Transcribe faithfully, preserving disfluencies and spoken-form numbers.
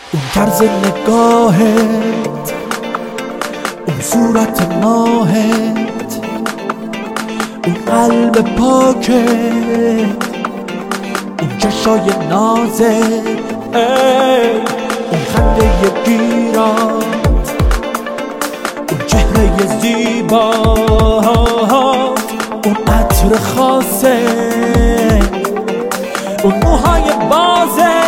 اون طرز نگاهت، اون صورت ماهت، اون قلب پاکت، اون چشای نازت، اون خنده گیرات، اون چهره زیبات، اون عطر خاصت، اون موهای بازت،